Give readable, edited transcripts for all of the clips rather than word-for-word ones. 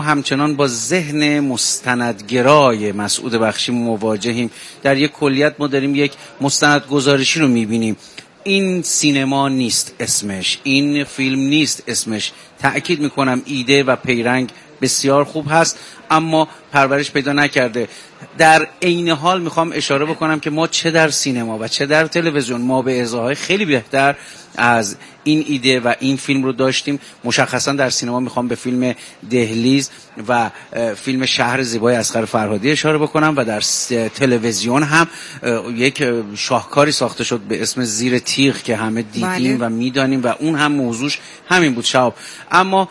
همچنان با ذهن مستندگرای مسعود بخشی مواجهیم. در یک کلیت ما داریم یک مستندگزارشی رو میبینیم. این سینما نیست اسمش، این فیلم نیست اسمش. تأکید میکنم ایده و پیرنگ بسیار خوب هست اما پرورش پیدا نکرده. در عین حال میخوام اشاره بکنم که ما چه در سینما و چه در تلویزیون ما به ازاهای خیلی بهتر از این ایده و این فیلم رو داشتیم. مشخصا در سینما میخوام به فیلم دهلیز و فیلم شهر زیبای اصغر فرهادی اشاره بکنم و در تلویزیون هم یک شاهکاری ساخته شد به اسم زیر تیغ که همه دیدیم و میدانیم و اون هم موضوعش همین بود شهاب. اما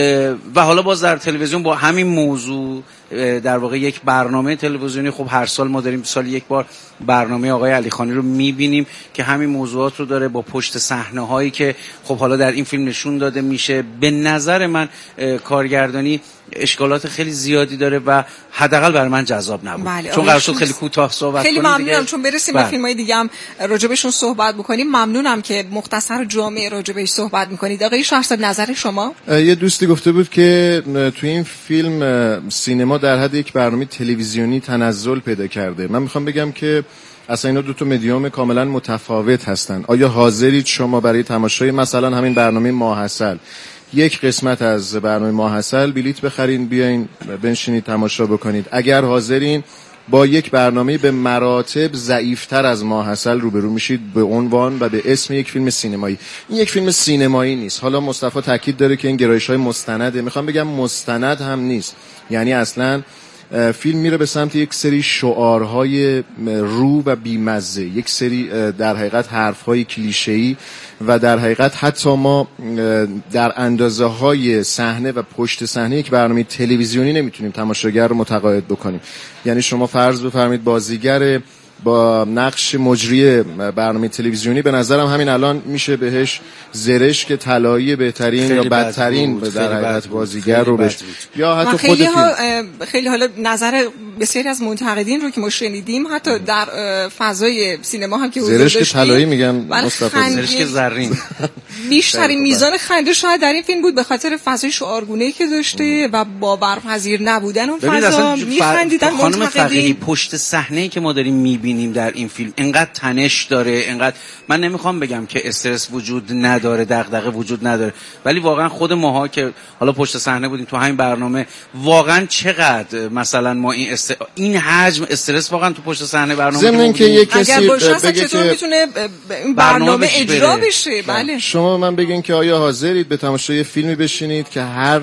و حالا باز در تلویزیون با همین موضوع در واقع یک برنامه تلویزیونی، خب هر سال ما داریم سال یک بار برنامه آقای علیخانی رو میبینیم که همین موضوعات رو داره با پشت صحنه هایی که خب حالا در این فیلم نشون داده میشه. به نظر من کارگردانی اشکالات خیلی زیادی داره و حداقل برای من جذاب نبود. چون قرار شد خیلی کوتاه صحبت کنیم. خیلی ممنونم چون برسیم به فیلم‌های دیگه هم راجبشون صحبت بکنیم. ممنونم که مختصر و جامع راجبش صحبت می‌کنید. آقای شهرزاد نظر شما؟ یه دوستی گفته بود که تو این فیلم سینما در حد یک برنامه تلویزیونی تنزل پیدا کرده. من میخوام بگم که اصلا اینا دو تا مدیوم کاملا متفاوت هستن. آیا حاضرید شما برای تماشای مثلا همین برنامه ماحصل یک قسمت از برنامه ماحصل بلیت بخرین بیاین بنشینید تماشا بکنید؟ اگر حاضرین با یک برنامه به مراتب ضعیفتر از ماحصل روبرو میشید به عنوان و به اسم یک فیلم سینمایی. این یک فیلم سینمایی نیست. حالا مصطفی تاکید داره که این گرایش‌های مستنده. میخوام بگم مستند هم نیست. یعنی اصلا فیلم میره به سمت یک سری شعارهای رو و بیمزه، یک سری در حقیقت حرفهای کلیشه‌ای و در حقیقت حتی ما در اندازه‌های صحنه و پشت صحنه یک برنامه تلویزیونی نمیتونیم تماشاگر رو متقاعد بکنیم. یعنی شما فرض بفرمایید بازیگر با نقش مجری برنامه تلویزیونی به نظرم همین الان میشه بهش زرشک طلایی بهترین یا بدترین در حقیقت بازیگر رو بهش یا حتی خود خیلی حالا نظر بسیاری از منتقدین رو که ما شنیدیم حتی در فضای سینما هم که حضور داشتیم زرشک طلایی میگن مصطفی زرشک زرین بیشترین میزان خنده شاید در این فیلم بود به خاطر فضای شعارگونه‌ای که داشته و باورپذیر نبودن اون فضا. میخندیدن منتقدین. پشت صحنه‌ای که ما داریم میبینیم در این فیلم انقدر تنش داره، انقدر من نمیخوام بگم که استرس وجود نداره، دغدغه وجود نداره، ولی واقعا خود ماها که حالا پشت صحنه بودیم تو همین برنامه واقعا چقدر مثلا ما این حجم استرس واقعا تو پشت صحنه برنامه ضمن که یک کسی بگه چطور میتونه برنامه اجرا بشه. بله شما من بگین که آیا حاضرید به تماشای فیلمی بشینید که هر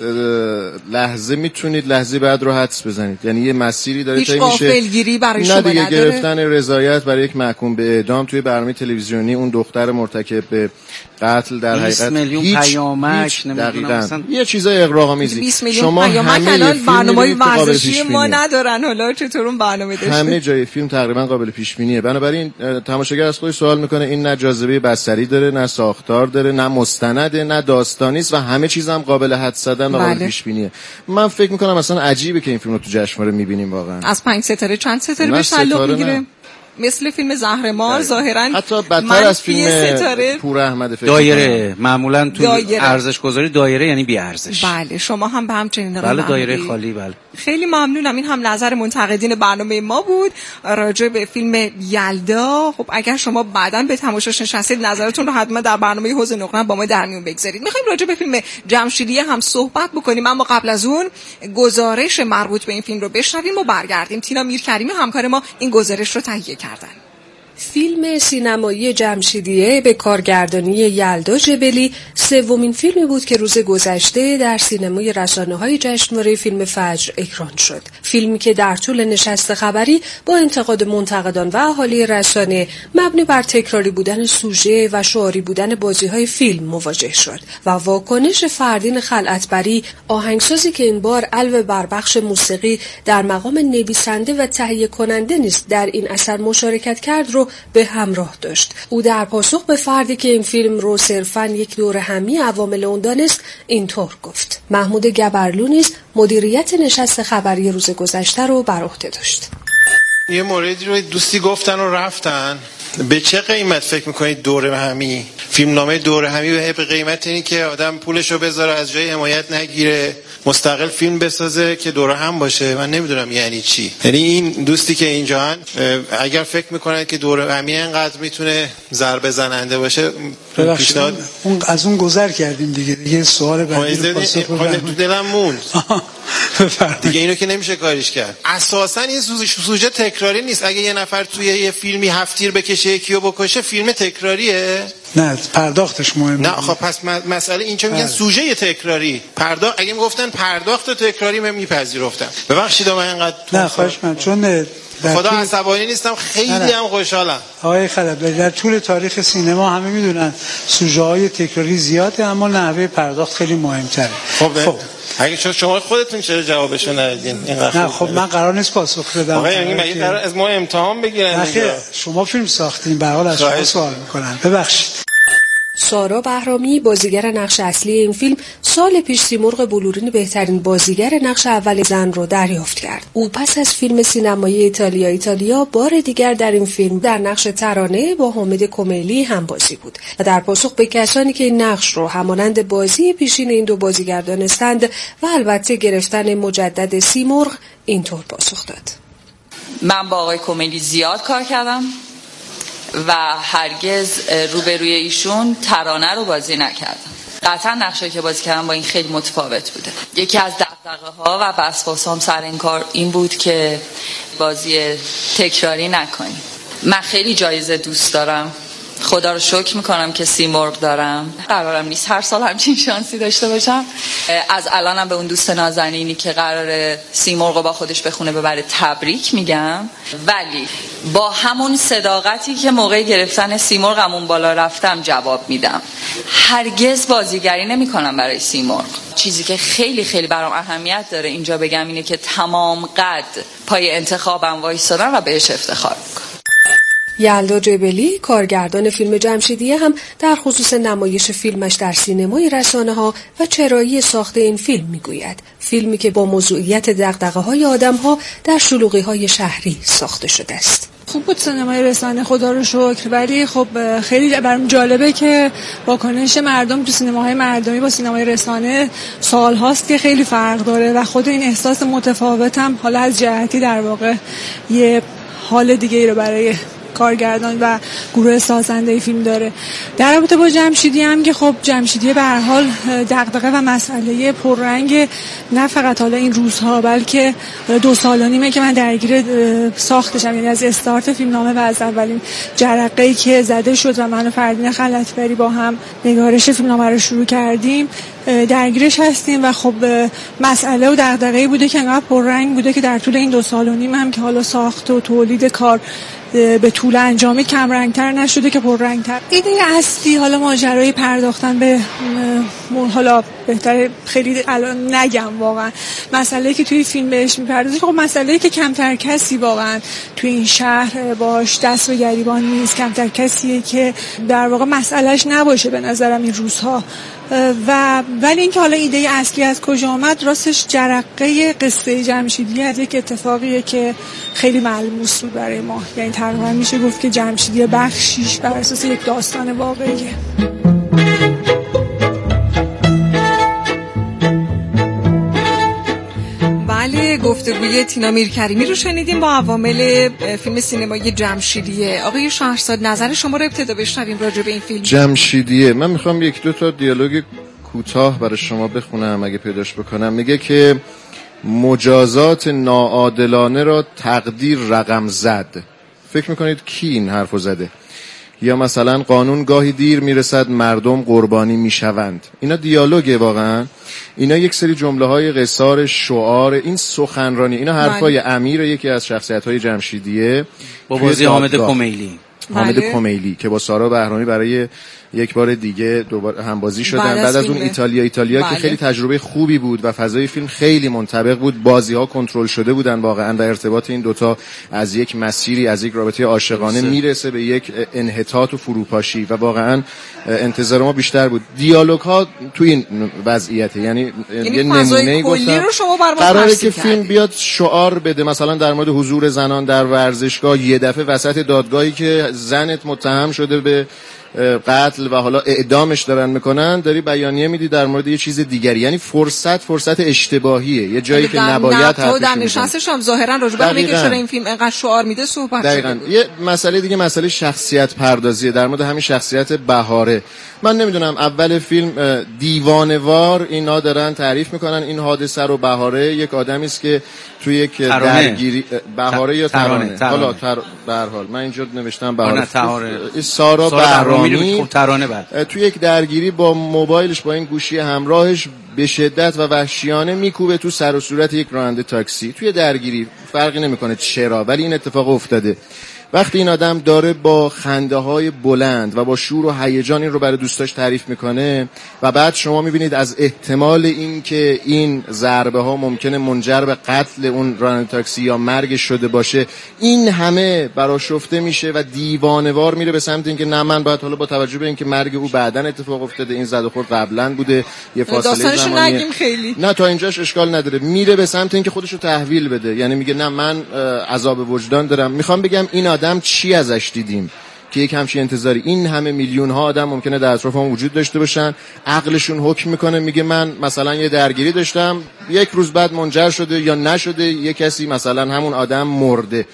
لحظه میتونید لحظه بعد رو حدس بزنید؟ یعنی یه مسیری داره طی میشه، غافلگیری برای شما نداره. گرفتن رضایت برای یک محکوم به اعدام توی برنامه تلویزیونی، اون دختر مرتکب به قتل در حقیقت 20 میلیون پیامک دقیقاً یه چیزای اغراق‌آمیزی. شما همه الان برنامه‌های ورزشی ما ندارن، حالا چطور اون برنامه داشته؟ همه جای فیلم تقریبا قابل پیش بینیه. بنابراین تماشاگر از خودش سوال میکنه این نه جاذبه بصری داره، نه ساختار داره، نه مستنده، نه داستانی است و همه چیز هم قابل حدس زدن و قابل پیش بینیه. من فکر میکنم اصلا عجیبه که این فیلم رو تو جشنواره میبینیم. واقعا از 5 ستاره چند ستاره بهش تعلق میگیره؟ مثل فیلم زهرمار ظاهرا حتی بدتر از فیلم پور احمد دایره. معمولا تو ارزش گذاری دایره یعنی بی ارزش. بله شما هم به همچنین بله دایره خالی. بله خیلی ممنونم. این هم نظر منتقدین برنامه ما بود راجع به فیلم یلدا. خب اگر شما بعداً به تماشاش نشستید نظرتون رو حتما در برنامه حوض نقره با ما در میون بگذارید. می‌خوایم راجع به فیلم جمشیدیه هم صحبت بکنیم اما قبل از اون گزارش مربوط به این فیلم رو بشنویم و برگردیم. تینا میرکریمی همکار ما این گزارش رو تهیه کردن. فیلم سینمایی جمشیدیه به کارگردانی یلدا جبلی سومین فیلمی بود که روز گذشته در سینمای رسانه‌های جشنواره فیلم فجر اکران شد. فیلمی که در طول نشست خبری با انتقاد منتقدان و اهالی رسانه مبنی بر تکراری بودن سوژه و شعاری بودن بازی‌های فیلم مواجه شد و واکنش فردین خلعتبری آهنگسازی که این بار علاوه بر بخش موسیقی در مقام نویسنده و تهیه کننده نیز در این اثر مشارکت کرد رو به همراه داشت. او در پاسخ به فردی که این فیلم رو صرفاً یک دور همی عوامل اون دانست اینطور گفت. محمود گبرلو نیز مدیریت نشست خبری روز گذشته رو بر عهده داشت. یه موردی رو دوستی گفتن و رفتن. به چه قیمت فکر میکنید دور همی فیلمنامه دور همی به قیمت اینی که آدم پولشو بذاره از جای حمایت نگیره، مستقل فیلم بسازه که دور هم باشه. من نمیدونم یعنی چی. یعنی این دوستی که اینجا اگر فکر میکنن که دور همی اینقدر میتونه ضربه زننده باشه، پیشنهاد از اون گذر کردیم دیگه سوال بعدی رو پاسخ بدم. تو دلم موند دیگه، اینو که نمیشه کاریش کرد. اساسا این سوژه تکراری نیست. اگه یه نفر توی یه فیلمی 7 تیر بکشه یکیو بکشه، فیلم تکراریه؟ نه، پرداختش مهمه. نه خب پس مسئله اینجا میگن سوژه تکراری. اگه میگفتن پرداخت تکراری من میپذیرفتم. ببخشید من اینقدر نه خواهش من، چون خدا عصبانی نیستم، خیلی هم خوشحالم. آقای خلبی، در طول تاریخ سینما همه میدونن سوژه های تکراری زیاده، اما نحوه پرداخت خیلی مهمتره. خب اگه شما خودتون چرا جوابشو ندادین؟ نه خب من قرار نیست پاسخ بدم. آقا یعنی مگه قرار از ما امتحان بگیرن؟ شما فیلم ساختین، به هر حال از شما سوال میکنن. ببخشید. سارا بهرامی، بازیگر نقش اصلی این فیلم، سال پیش سیمرغ بلورین بهترین بازیگر نقش اول زن رو دریافت کرد. او پس از فیلم سینمایی ایتالیا بار دیگر در این فیلم در نقش ترانه با حامد کمیلی هم بازی بود و در پاسخ به کسانی که این نقش رو همانند بازی پیشین این دو بازیگر دانستند و البته گرفتن مجدد سیمرغ، اینطور پاسخ داد: من با آقای کمیلی زیاد کار کردم و هرگز روبروی ایشون ترانه رو بازی نکردم. قطعا نقشی که بازی کردم با این خیلی متفاوت بوده. یکی از دغدغه‌ها و وسواسام سر این کار این بود که بازی تکراری نکنیم. من خیلی جایزه دوست دارم، خدا رو شکر میکنم که سیمرغ دارم. قرارم نیست هر سال همچین شانسی داشته باشم. از الانم به اون دوست نازنینی که قراره سیمرغ رو با خودش بخونه ببره تبریک میگم، ولی با همون صداقتی که موقع گرفتن سیمرغمون بالا رفتم جواب میدم. هرگز بازیگری نمیکنم برای سیمرغ. چیزی که خیلی خیلی برام اهمیت داره اینجا بگم اینه که تمام قد پای انتخابم وایسادم و بهش افتخار میکنم. یلدا جبلی، کارگردان فیلم جمشیدیه، هم در خصوص نمایش فیلمش در سینمای رسانه‌ها و چرایی ساخت این فیلم میگوید: فیلمی که با موضوعیت دغدغه‌های آدم‌ها در شلوغی‌های شهری ساخته شده است. خوب بود سینمای رسانه، خدا رو شکر، ولی خب خیلی برام جالبه که واکنش مردم تو سینماهای مردمی با سینمای رسانه سال هاست که خیلی فرق داره و خود این احساس متفاوت هم حالا از جهتی در واقع یه حال دیگه ای رو برای کارگردان و گروه سازنده فیلم داره. در رابطه با جمشیدی هم که خب جمشیدی به هر حال دغدغه و مسئله پررنگ نه فقط حالا این روزها، بلکه 2 سال و نیمه که من درگیر ساختشم، یعنی از استارت فیلمنامه و از اولین جرقه‌ای که زده شد و من و فردین خلعتبری با هم نگارش فیلمنامه رو شروع کردیم درگیرش هستیم و خب مسئله و دغدغه‌ای بوده که انقدر پررنگ بوده که در طول این 2 سال و نیم هم که حالا ساخت و تولید کار به طول انجامی کم رنگتر نشده که پررنگتر. ایده اصلی حالا ماجرای پرداختن به حالا بهتره خیلی الان نگم، واقعا مسئله که توی فیلم بهش میپردازه خب مسئله که کمتر کسی واقعا توی این شهر باش دست به گریبان نیست، کمتر کسیه که در واقع مسئلهش نباشه به نظرم این روزها. ولی اینکه حالا ایده اصلی از کجا آمد، راستش جرقه قصه جمشیدی از یک اتفاقیه که خیلی ملموس بود برای ما، یعنی تقریبا میشه گفت که جمشیدی بخشیش بر اساس یک داستان واقعیه. بله، گفتگوی تینا میرکریمی رو شنیدیم با عوامل فیلم سینمایی جمشیدیه. آقای شهرزاد، نظر شما رو ابتدا بشنویم راجع به این فیلم جمشیدیه. من میخوام 1-2 تا دیالوگ کوتاه برای شما بخونم اگه پیداش بکنم. میگه که مجازات ناعادلانه را تقدیر رقم زد. فکر میکنید کی این حرفو زده؟ یا مثلا قانون گاهی دیر میرسد مردم قربانی میشوند. اینا دیالوگه واقعا. اینا یک سری جمله های قصار شعار، این سخنرانی، اینا حرفای امیر، یکی از شخصیت های جمشیدیه با بازی حامد کمیلی. حامد کمیلی که با سارا بهرامی برای یک بار دیگه دوباره همبازی شدن بعد از اون ایتالیا که خیلی تجربه خوبی بود و فضای فیلم خیلی منطبق بود، بازی‌ها کنترل شده بودن واقعا و ارتباط این دوتا از یک مسیری، از یک رابطه عاشقانه میرسه به یک انحطاط و فروپاشی و واقعا انتظار ما بیشتر بود. دیالوگ‌ها تو این وضعیته، یعنی یه نمونه‌ای گفتم قراره که فیلم بیاد شعار بده، مثلا در مورد حضور زنان در ورزشگاه، یه دفعه وسط دادگاهی که زنت متهم شده به قتل و حالا اعدامش دارن میکنن، داری بیانیه میدی در مورد یه چیز دیگری. یعنی فرصت اشتباهیه، یه جایی که نباید حرفش در نشستش هم ظاهرا راجع به همین که چرا این فیلم انقدر شعار میده صحبت شده. دقیقاً. یه مسئله دیگه مسئله شخصیت پردازیه در مورد همین شخصیت بهاره. من نمیدونم اول فیلم دیوانه‌وار اینا دارن تعریف میکنن این حادثه رو. بهاره یک آدمی است که توی یک درگیری، بهاره یا ترانه، حالا به هر حال من اینجا نوشتم بهاره، سارا بهرامی توی یک درگیری با موبایلش با این گوشی همراهش به شدت و وحشیانه میکوبه تو سر و صورت یک راننده تاکسی. توی درگیری فرقی نمیکنه چرا، ولی این اتفاق افتاده. وقتی این آدم داره با خنده‌های بلند و با شور و هیجان این رو برای دوستاش تعریف میکنه و بعد شما میبینید از احتمال این که این ضربه ها ممکنه منجر به قتل اون راننده تاکسی یا مرگ شده باشه، این همه برآشفته میشه و دیوانه‌وار میره به سمت اینکه نه من باید حالا با توجه به اینکه مرگ او بعداً اتفاق افتاده، این زد و خورد قبلا بوده، یه فاصله زمانی خیلی نه تا اینجاش اشکال نداره، میره به سمت اینکه خودشو تحویل بده. یعنی میگه نه من عذاب وجدان دارم. میخوام بگم این آدم چی ازش دیدیم که یک همچین انتظاری؟ این همه میلیون ها آدم ممکنه در اطراف هم وجود داشته باشن، عقلشون حکم میکنه میگه من مثلا یه درگیری داشتم، یک روز بعد منجر شده یا نشده یه کسی مثلا همون آدم مرده.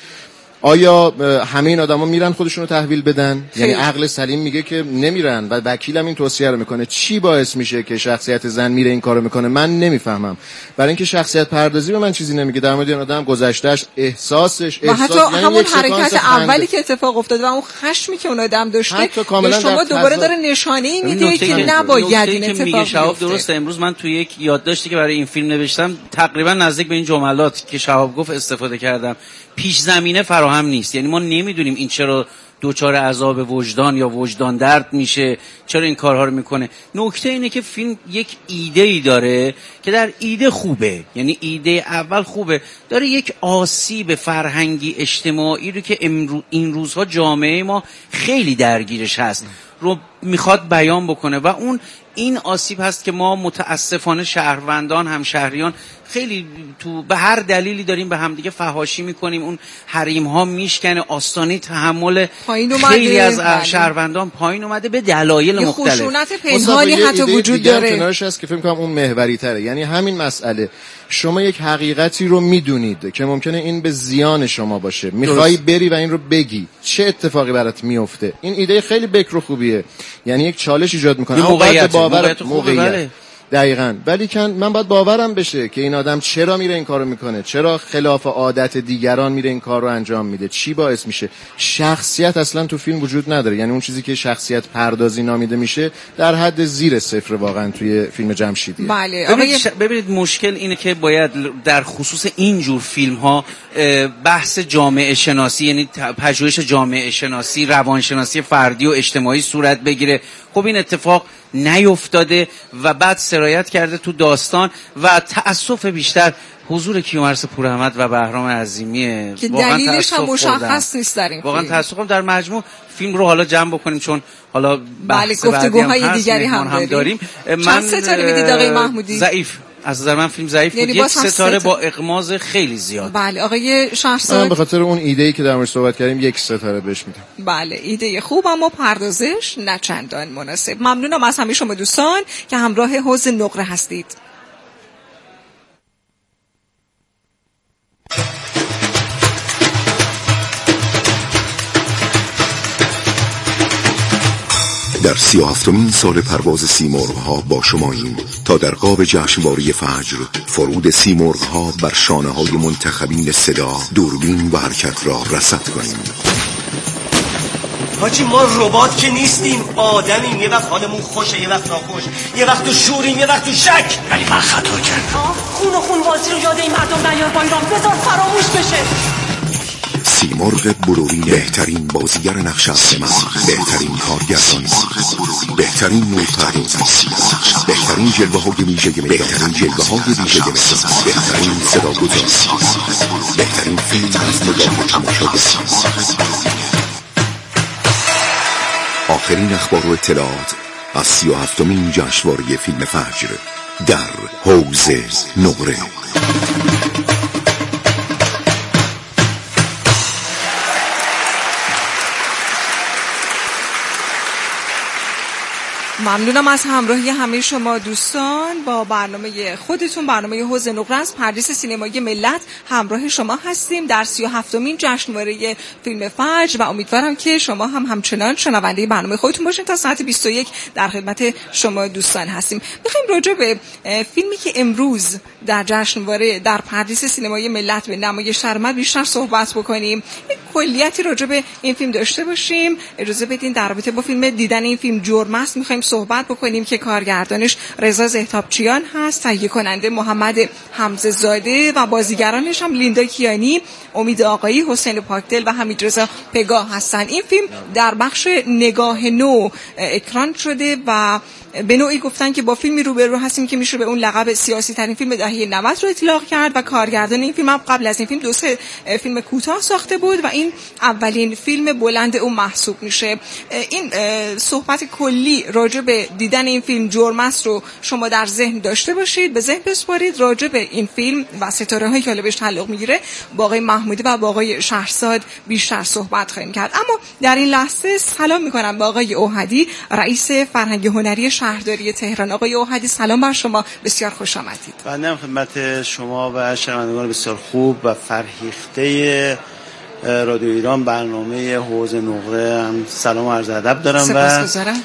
آیا همه این آدما میرن خودشونو تحویل بدن؟ یعنی عقل سلیم میگه که نمیرن و وکیلم این توصیه رو میکنه. چی باعث میشه که شخصیت زن میره این کارو میکنه؟ من نمیفهمم. برای اینکه شخصیت پردازی به من چیزی نمیگه در مورد این آدم، گذشتهش، احساسش، و حتی یعنی همون حرکت اولی که اتفاق افتاده و اون خشمی که اون آدم داشته شما دوباره داره نشانه‌ای میده که نباید این اتفاق بیفته. درسته. امروز من توی یک یادداشتی که برای این فیلم نوشتم تقریبا نزدیک به این جملات که شهاب گفت استفاده کردم. پیش زمینه فراهم نیست. یعنی ما نمیدونیم این چرا دوچار عذاب وجدان یا وجدان درد میشه، چرا این کارها رو میکنه. نکته اینه که فیلم یک ایده‌ای داره که در ایده خوبه، یعنی ایده اول خوبه، داره یک آسیب فرهنگی اجتماعی رو که این روزها جامعه ما خیلی درگیرش هست رو میخواد بیان بکنه و اون این آسیب هست که ما متاسفانه شهروندان هم شهریان خیلی تو به هر دلیلی داریم به همدیگه فحاشی میکنیم، اون حریم ها میشکنه، آستانه تحمل خیلی از شهروندان پایین اومده به دلایل مختلف. خشونت پنهانی حتی وجود داره. کنارش هست که فکر کنم اون محوری تره. یعنی همین مسئله شما یک حقیقتی رو میدونید که ممکنه این به زیان شما باشه، میخوای بری و این رو بگی، چه اتفاقی برات میفته؟ این ایده خیلی بکر و خوبیه، یعنی یک چالش ایجاد میکنه. موقعیت دقیقاً. ولی من باید باورم بشه که این آدم چرا میره این کارو میکنه، چرا خلاف عادت دیگران میره این کار رو انجام میده، چی باعث میشه. شخصیت اصلا تو فیلم وجود نداره. یعنی اون چیزی که شخصیت پردازی نامیده میشه در حد زیر صفر واقعا توی فیلم جمشیدی. بله. ببینید مشکل اینه که باید در خصوص این جور فیلم ها بحث جامعه شناسی، یعنی پژوهش جامعه شناسی، روانشناسی فردی و اجتماعی صورت بگیره. خب این اتفاق نیفتاده و بعد سرایت کرده تو داستان و تأسف بیشتر حضور کیومرث پوراحمد و بهرام عظیمیه که دلیلش هم مشخص نیست در این واقعا تأسفم. در مجموع فیلم رو حالا جمع بکنیم چون حالا بحث گفتگوهای دیگری هم داریم. چند ستاره میدید آقای محمودی؟ ضعیف. از نظر من فیلم ضعیف بود. یک ستاره با اغماض خیلی زیاد. بله. آقای شهرزاد، من به خاطر اون ایده‌ای که در موردش صحبت کردیم یک ستاره بهش میدم. بله، ایده خوب اما پردازش نه چندان مناسب. ممنونم از همه شما دوستان که همراه حوض نقره هستید. در 37مین سال پرواز سیمرغ‌ها با شماییم تا در قاب جشنواره فجر فرود سیمرغ‌ها بر شانه‌های منتخبین صدا، دوربین و حرکت را رصد کنیم. حاجی ما ربات که نیستیم، آدمیم. یه وقت حالمون خوشه، یه وقت ناخوش، یه وقت تو شوریم، یه وقت تو شک. ولی من خطا کردم. خون و خون بازی رو یاد این مردم نیار با ایران، بذار فراموش بشه. سیمرغ بلورین، بهترین بازیگر نقش اصلی، بهترین کارگردان، بهترین نورپرداز، بهترین جلوه‌های ویژه، بهترین جلوه‌های ویژه، بهترین صداگذار، بهترین فیلم از نگاه تماشاگر. آخرین اخبار و اطلاعات از 37مین جشنواره فیلم فجر در حوض نقره. ممنونم از همراهی همه شما دوستان با برنامه خودتون، برنامه حوض نقره از پردیس سینمایی ملت همراه شما هستیم در 37مین جشنواره فیلم فجر و امیدوارم که شما هم همچنان شنونده برنامه خودتون باشین. تا ساعت 21 در خدمت شما دوستان هستیم. میخوایم راجع به فیلمی که امروز در جشنواره در پردیس سینمایی ملت به نمایش در اومد بیشتر صحبت بکنیم، یک کلیتی راجع به این فیلم داشته باشیم. اجازه بدین در رابطه با فیلم دیدن این فیلم جرم است میخوایم صحبت بکنیم که کارگردانش رضا زهتابچیان هست، تهیه کننده محمد حمزه زاده و بازیگرانش هم لیندا کیانی، امید آقایی، حسین پاکدل و حمیدرضا پگاه هستن. این فیلم در بخش نگاه نو اکران شده و به نوعی گفتن که با فیلمی روبرو هستیم که میشه به اون لقب سیاسی ترین فیلم دهه 90 رو اطلاق کرد و کارگردان این فیلم هم قبل از این فیلم 2-3 فیلم کوتاه ساخته بود و این اولین فیلم بلند اون محسوب میشه. این صحبت کلی راجع به دیدن این فیلم جرم است رو شما در ذهن داشته باشید، به ذهن بسپارید. راجع به این فیلم و ستاره‌هایی که حالا بهش تعلق میگیره با آقای محمودی و با آقای شهرزاد بیشتر صحبت خواهیم کرد. اما در این لحظه سلام میکنم به آقای اوحدی، رئیس فرهنگ هنری شهرداری تهران. آقای اوحدی سلام بر شما، بسیار خوش آمدید. بنده خدمت شما و شنوندگان بسیار خوب و فرهیخته رادیو ایران برنامه حوض نقره هم سلام و عرض ادب دارم و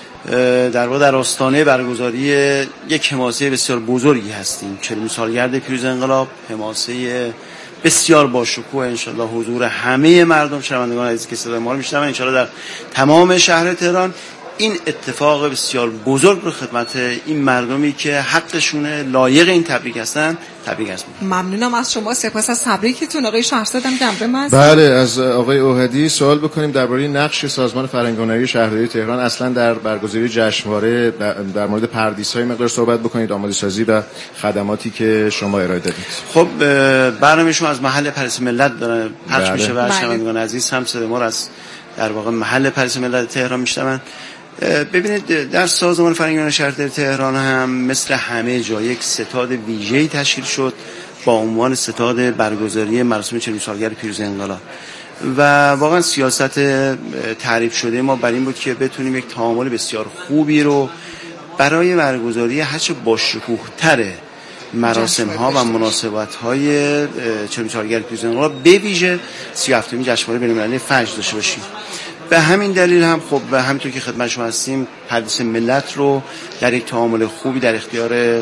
در واقع در آستانه برگزاری یک حماسه بسیار بزرگی هستیم. 40 سالگرد پیروزی انقلاب، حماسه بسیار با شکوه، انشالله حضور همه مردم شنوندگان عزیزی که صدای ما رو میشنون انشالله در تمام شهر تهران این اتفاق بسیار بزرگ رو خدمت این مردمی که حقشونه، لایق این تبریک هستن، تبریک هستم. ممنونم از شما، سپاس از تبریکتون. آقای شهرزاد هم جنبه ما هست. بله، از آقای اوحدی سوال بکنیم درباره نقش سازمان فرهنگ هنری شهرداری تهران اصلا در برگزاری جشنواره، در مورد پردیس‌های مقدار صحبت بکنید، آماده سازی و خدماتی که شما ارائه دادید. خب برنامه شما از محل پردیس ملت داره پخش میشه و شنوندگان عزیز هم صدای ما رو از در واقع محل پردیس ملت تهران میشنون. ببینید در سازمان فرهنگ هنری شهرداری تهران هم مثل همه جا یک ستاد ویژه‌ای تشکیل شد با عنوان ستاد برگزاری مراسم 40 سالگرد پیروزی انقلاب و واقعا سیاست تعریف شده ما بر این بود که بتونیم یک تعامل بسیار خوبی رو برای برگزاری هرچه باشکوه‌تر مراسم ها و مناسبت های 40 سالگرد پیروزی انقلاب به ویژه 37مین جشنواره بین‌المللی فجر داشته باشیم. به همین دلیل هم خب به همینطور که خدمت شما هستیم پردیس ملت رو در یک تعامل خوبی در اختیار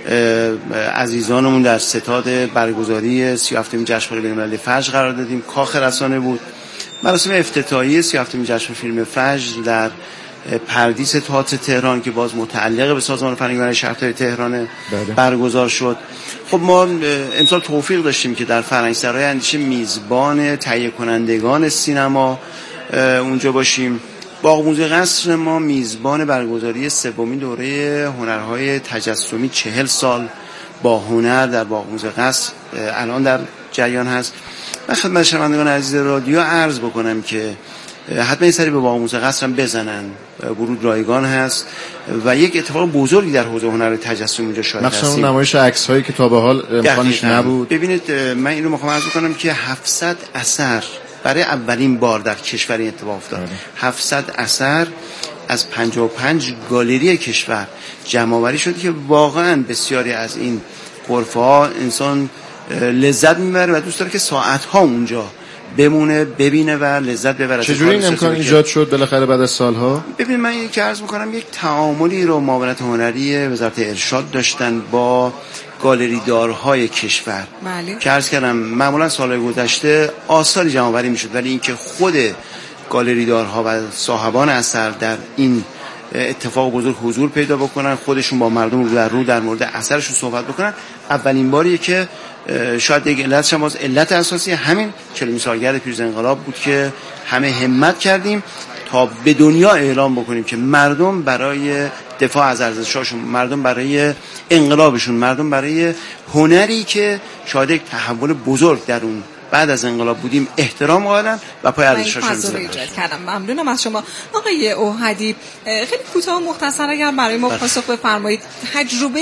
عزیزانمون در ستاد برگزاری 37مین جشنواره بین‌المللی فجر قرار دادیم. کاخ رسانه بود. مراسم افتتاحیه 37مین جشن فیلم فجر در پردیس تئاتر تهران که باز متعلق به سازمان فرهنگ هنری شهرداری تهران برگزار شد. خب ما امسال توفیق داشتیم که در فرهنگسرای اندیشه میزبان تهیه کنندگان سینما اونجا باشیم. باغ موزه قصر ما میزبان برگزاری 3مین دوره هنرهای تجسمی 40 سال با هنر در باغ موزه قصر الان در جریان هست. من خدمت شنوندگان عزیز رادیو عرض بکنم که حتما این سری به باغ موزه قصر هم بزنن، ورود رایگان هست و یک اتفاق بزرگی در حوزه هنر تجسمی اونجا شاهد هستیم. مخصوصا نمایش عکس‌هایی که تا به حال امکانش نبود. ببینید من اینو میخوام عرض کنم که 700 اثر برای اولین بار در کشور این اتفاق افتاد. 700 اثر از 55 گالری کشور جمع‌آوری شد که واقعا بسیاری از این غرفه‌ها انسان لذت میبره و دوست داره که ساعت‌ها اونجا بمونه، ببینه و لذت ببره. چجوری این امکان ایجاد شد بالاخره بعد از سالها؟ ببین من اینکه عرض میکنم یک تعاملی رو معاونت هنری وزارت ارشاد داشتن با گالری دارهای کشور. بله. که عرض کردم معمولا سالهای گذشته آثاری جمع آوری میشد ولی اینکه خود گالری دارها و صاحبان اثر در این اتفاق بزرگ حضور پیدا بکنن، خودشون با مردم رو در رو در مورد اثرشون صحبت بکنن، اولین باریه که شاید یک علت شما علت اساسی همین 40 سالگرد پیروزی انقلاب بود که همه همت کردیم تا به دنیا اعلام بکنیم که مردم برای دفاع از ارزش‌هاشون، مردم برای انقلابشون، مردم برای هنری که شاید یک تحول بزرگ در اون بعد از انقلاب بودیم احترام قائلن و پای ارزش‌هاشون ایجاد کردم. ممنونم از شما آقای اوحدی. خیلی کوتاه و مختصر اگر برای ما پاسخ بفرمایید، تجربه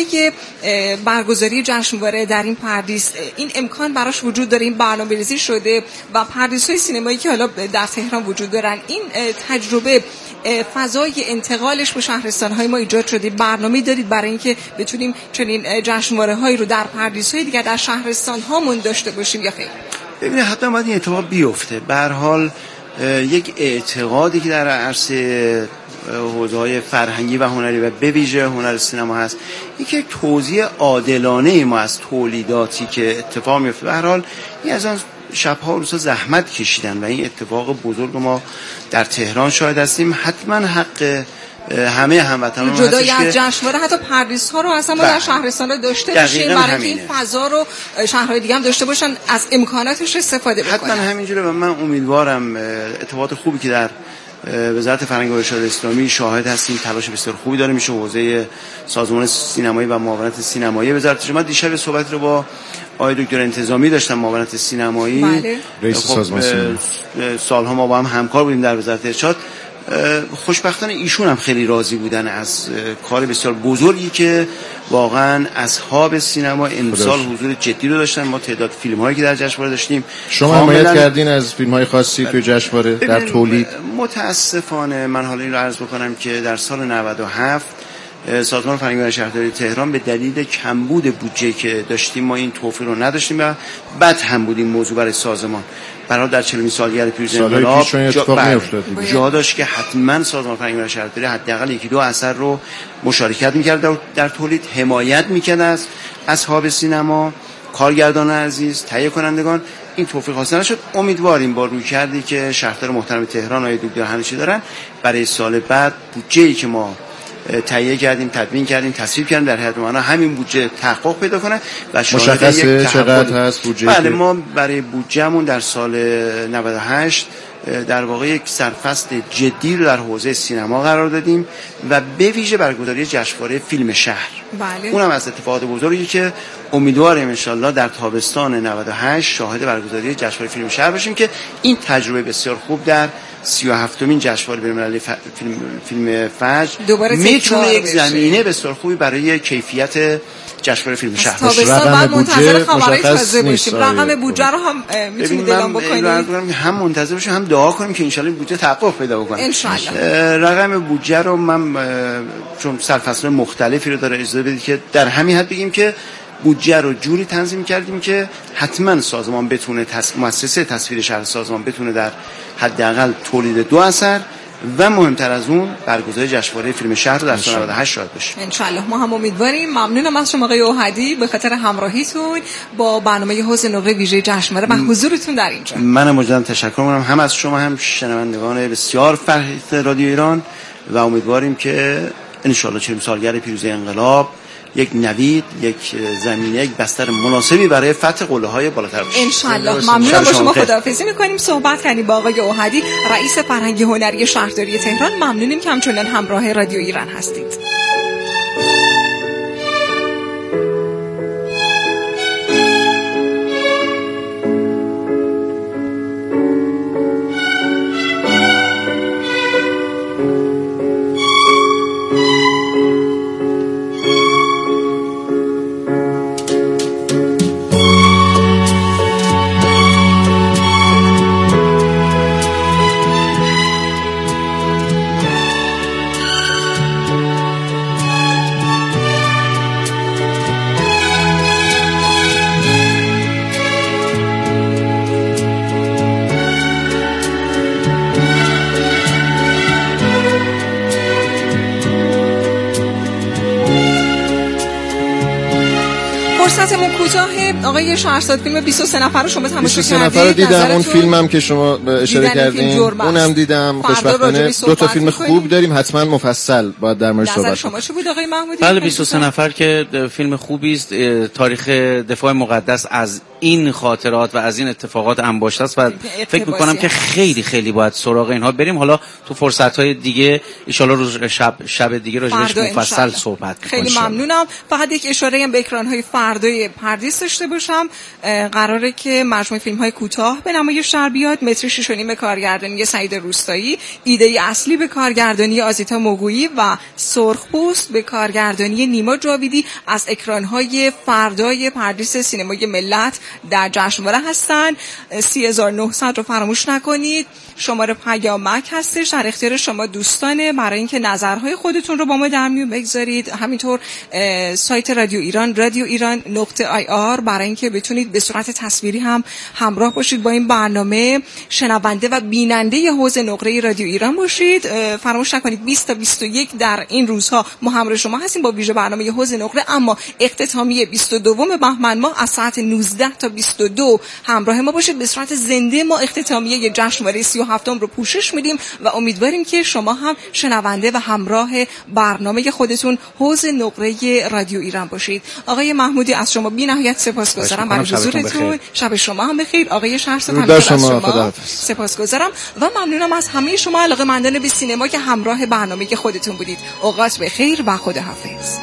برگزاری جشنواره در این پردیس، این امکان براش وجود داره، این برنامه‌ریزی شده و پردیس‌های سینمایی که حالا در تهران وجود دارن، این تجربه فضای انتقالش به شهرستان‌های ما ایجاد شده، برنامه‌ای دارید برای اینکه بتونیم چنین جشنواره‌هایی رو در پردیس‌های دیگر در شهرستان‌هامون داشته باشیم یا خیر؟ ببینید حتما باید این اتفاق بیفته. به هر حال یک اعتقادی که در عرصه حوزه‌های فرهنگی و هنری و به ویژه هنر سینما هست، یکی توزیع عادلانه ما از تولیداتی که اتفاق میفته. به هر حال این از آن شب‌ها و روزها زحمت کشیدن و این اتفاق بزرگ ما در تهران شاهد هستیم. حتما حق همه هموطنان هستش جدای از جشنواره حتی پردیس‌ها رو اصلا ما در شهرستان‌ها داشته باشیم برای اینکه این فضا رو شهرهای دیگه هم داشته باشن، از امکاناتش استفاده بکنن. حتما همینجوره و من امیدوارم اتفاقات خوبی که در وزارت فرهنگ و ارشاد اسلامی شاهد هستیم، تلاش بسیار خوبی داره میشه حوزه سازمان سینمایی و معاونت سینمایی وزارت. شما دیشب صحبت رو با آقای دکتر انتظامی داشتم، معاونت سینمایی، بله. رئیس سازمان سینمایی. سالها ما با هم همکار بودیم در وزارت ارشاد. خوشبختانه ایشون هم خیلی راضی بودن از کار بسیار بزرگی که واقعا اصحاب سینما امسال حضور جدی رو داشتن. ما تعداد فیلم هایی که در جشنواره داشتیم، شما حمایت کردین از فیلم های خاصی توی جشنواره در تولید؟ متاسفانه من حالا این رو عرض بکنم که در سال 97 سازمان فرهنگی و شهرداری تهران به دلیل کمبود بودجه که داشتیم ما این توفیق رو نداشتیم و بد هم بود این موضوع برای سازمان. برای در 40 سالگرد پیروزی انقلاب جا داشت که حتما سازمان فرهنگی و شهرداری حداقل یکی دو اثر رو مشارکت می‌کرد در تولید، حمایت می‌کرد از اصحاب سینما، کارگردان عزیز، تهیه کنندگان. این توفیق حاصل نشد. امیدواریم با رویکردی که شهردار محترم تهران آقای دکتر هنوشی دارن برای سال بعد بودجه‌ای که ما تهیه کردیم، تدوین کردیم، تصویب کردیم در هیئت امنا همین بودجه تحقق پیدا کنه و مشخصه چقدر هست بودجه؟ بله ما برای بودجهمون در سال 98 در واقع یک سرفصل جدی رو در حوزه سینما قرار دادیم و به ویژه برگزاری جشنواره فیلم شهر. بله. اونم از اتفاقات بزرگی که امیدواریم ان شاءالله در تابستان 98 شاهد برگزاری جشنواره فیلم شهر باشیم که این تجربه بسیار خوب در 37مین جشنواره بین‌المللی فیلم فجر میتونه یک زمینه بسیار خوبی برای کیفیت جشنواره فیلم شهر باشه. رقم بودجه مشخص نیست. رقم بودجه رو هم میتونید اعلام بکنید. هم منتظر باشیم هم دعا کنیم که ان شاء الله بودجه تحقق پیدا بکنه. ان شاء الله. رقم بودجه رو من چون سرفصل مختلفی رو داره اجازه بدید که در همین حد بگیم که بودجه رو جوری تنظیم کردیم که حتما سازمان بتونه مؤسسه تصویر شهر سازمان بتونه در حداقل تولید 2 اثر و مهمتر از اون برگزاری جشنواره فیلم شهر رو در سال 98 شاهد باشیم. ان شاء الله. ما هم امیدواریم. ممنونم از شما آقای اوحدی به خاطر همراهیتون با برنامه حوض نقره ویژه جشنواره و حضورتون در اینجا. منم مجددا تشکر می‌کنم هم از شما هم شنوندگان بسیار فرهیخت رادیو ایران و امیدواریم که ان شاء الله 40 سالگرد پیروزی انقلاب یک نوید، یک زمینه، یک بستر مناسبی برای فتح قله‌های بالاتر باشه. ان شاء الله. ممنونم. با شما خداحافظی می‌کنیم. صحبت کردیم با آقای اوحدی، رئیس فرهنگی هنری شهرداری تهران. ممنونیم که همچنان همراه رادیو ایران هستید. فرصتمون کوتاهه. آقای شهرزاد فیلم 23 نفر رو شما تماشا کردید؟ 23 نفر رو دیدم. اون فیلمم که شما اشاره کردین اونم دیدم. خوشبختانه 2 تا فیلم خوب داریم، حتما مفصل باید در موردش صحبت کنیم. شما چه بود آقای محمودی؟ بله 23 نفر که فیلم خوبی است. تاریخ دفاع مقدس از این خاطرات و از این اتفاقات انباشته است و فکر می‌کنم که خیلی خیلی باید سراغ اینها بریم. حالا تو فرصت‌های دیگه ان شاءالله روز شب دیگه راجعش مفصل صحبت کنیم. خیلی ممنونم. فقط یک اشاره هم به اکران‌های فردای دوره پردیس داشته باشم. قراره که مجموعه فیلم‌های کوتاه به نمایش در بیاد. متر 6.5 به کارگردانی سعید روستایی، ایده اصلی به کارگردانی آزیتا موگویی و سرخپوست به کارگردانی نیما جاویدی از اکران‌های فردای پردیس سینمای ملت در جشنواره هستن. 30900 رو فراموش نکنید. شماره پیامک هستش، در اختیار شما دوستانه برای اینکه نظرهای خودتون رو با ما در میون بگذارید. همینطور سایت رادیو ایران .ir برای اینکه بتونید به صورت تصویری هم همراه باشید با این برنامه، شنونده و بیننده حوض نقره رادیو ایران باشید. فراموش نکنید 20 تا 21 در این روزها ما همراه شما هستیم با ویژه برنامه حوض نقره، اما اختتامیه 22 بهمن ماه از ساعت 19 تا 22 همراه ما باشید. به صورت زنده ما اختتامیه جشنواره 37 رو پوشش میدیم و امیدواریم که شما هم شنونده و همراه برنامه خودتون حوض نقره رادیو ایران باشید. آقای محمودی از شما بی‌نهایت سپاسگزارم برای حضورتون. شب شما هم بخیر. آقای شهرزاد هم از شما سپاسگزارم و ممنونم از همه شما علاقه‌مندان به سینما که همراه برنامه خودتون بودید. اوقات بخیر و خداحافظ.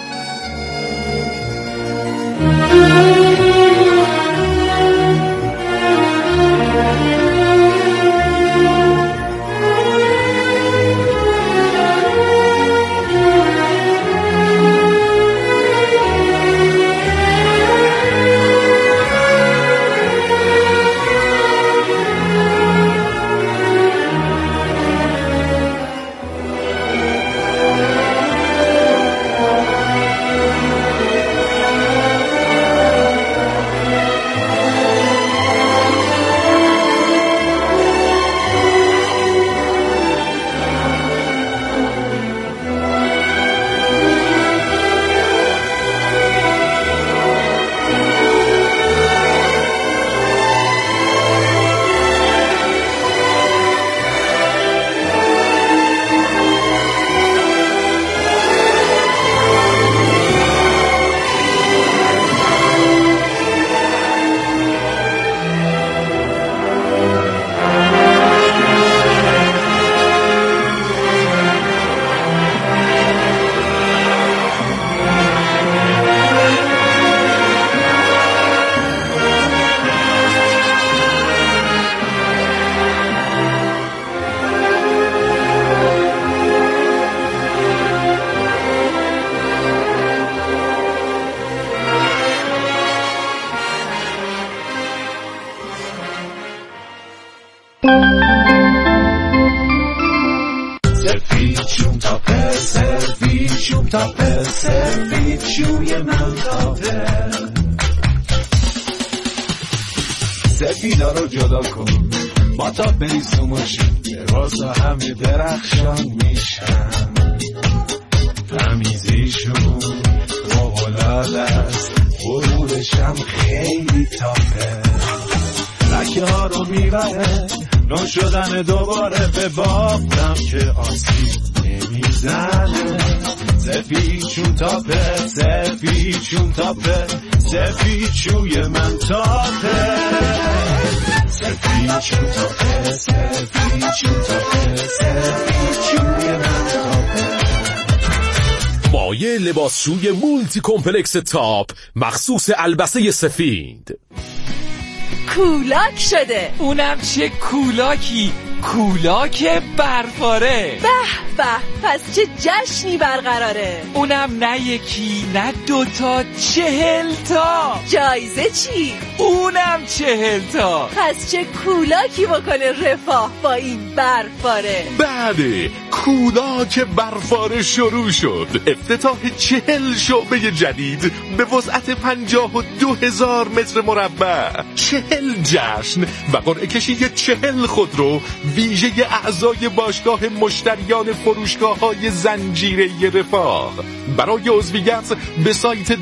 سفیدا رو جدا کن با تا بریزومشون راسا همه درخشان میشن، تمیزیشون فوق‌العاده است، غرورشم خیلی تافه، لکه ها رو میبره نون شدن دوباره به بافتم که آسیب نمیزنه. سفیدشون تاپه، سفیدشون تاپه، سفیدشوی من تاپه، سفیدشون تاپه، سفیدشون تاپه، سفیدشوی من تاپه. مایه لباسشوی مولتی کمپلکس تاپ مخصوص البسه سفید. کولاک شده. اونم چه کولاکی؟ کولاک برفاره. به به، پس چه جشنی برقراره. اونم نه یکی نه دوتا، 40 تا. جایزه چی؟ اونم 40 تا. پس چه کولاکی بکنه رفاه با این برفاره. بله، کولاک برفاره شروع شد. افتتاح 40 شعبه جدید به وسعت 52,000 متر مربع، 40 جشن و قرعه کشی 40 خودرو ویژه اعضای باشگاه مشتریان فروشگاه‌های زنجیره رفاه. برای عضویت به سایت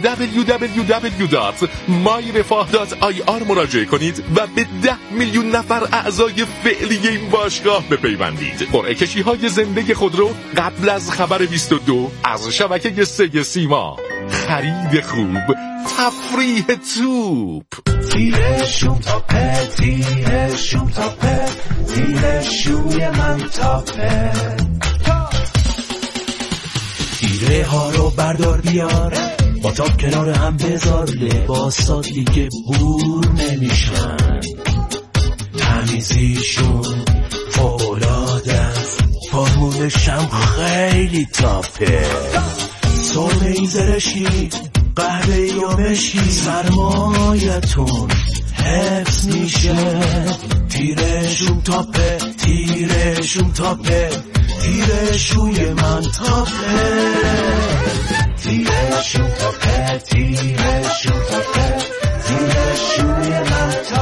www.myrefah.ir مراجعه کنید و به 10 میلیون نفر اعضای فعلی این باشگاه بپیوندید. قرعه کشی‌های زنده خودرو قبل از خبر 22 از شبکه 3 سیما. خرید خوب، تفریح توپ. تیرشون تاپه، تیرشون تاپه، تیرشوی من تاپه. تیره ها رو بردار بیار، با تاب کنار هم بذار، لباسات دیگه بور نمیشن، تمیزیشون فوق‌العاده است، فرمولش هم خیلی تاپه. سرمه این زرشی، قهوه‌ای و مشکی، سرمایتون حفظ میشه. تیرشون تاپه، تیرشون تاپه، تیرشوی من تاپه، تیرشون تاپه، تیرشون تاپه، تیرشوی من تاپه.